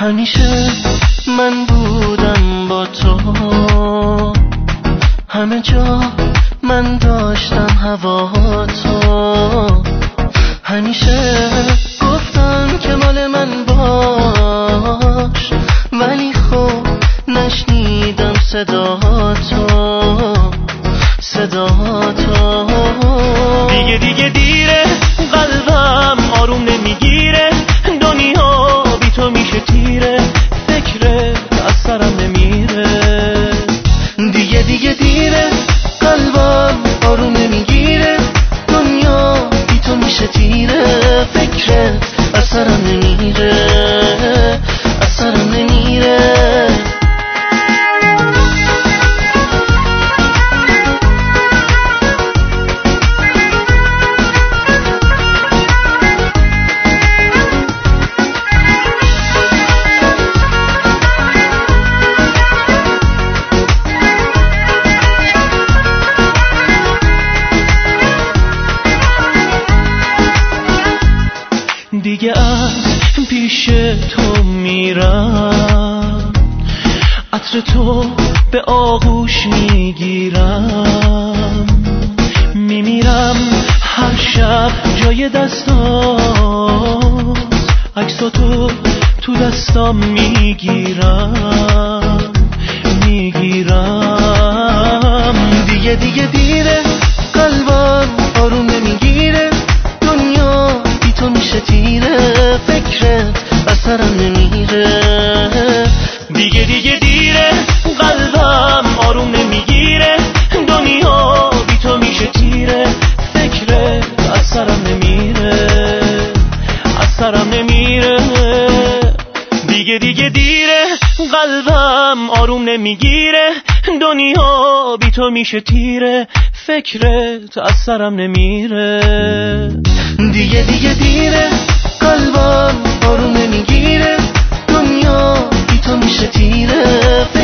همیشه من بودم با تو، همه جا من داشتم هوا تو، همیشه گفتم که مال من باش، ولی خب نشنیدم صدا تو دیگه دیره، قلبم آروم نمیگیره، دنیا بی تو میشه تیره، فکرت از سرم نمیره. دیگه دیره، قلبم آروم نمیگیره، دنیا بی تو میشه تیره، فکرت از سرم نمیره، از سرم نمیره. دیگه از پیش تو میرم، عطر تو به آغوش میگیرم، میمیرم هر شب جای دستات، عکس تو دستام میگیرم. دیگه دیره، قلبم آروم نمیگیره، دنیا بی تو میشه تیره، فکرت از سرم نمیره. دیگه دیره، قلبم آروم نمیگیره، دنیا بی تو میشه تیره، فکرت از سرم نمیره، از سرم نمیره. دیگه دیره، قلبم آروم نمیگیره، دنیا بی تو میشه تیره، فکرت از سرم نمیره. دیگه دیره، قلبم آروم نمیگیره، دنیا بی تو میشه تیره.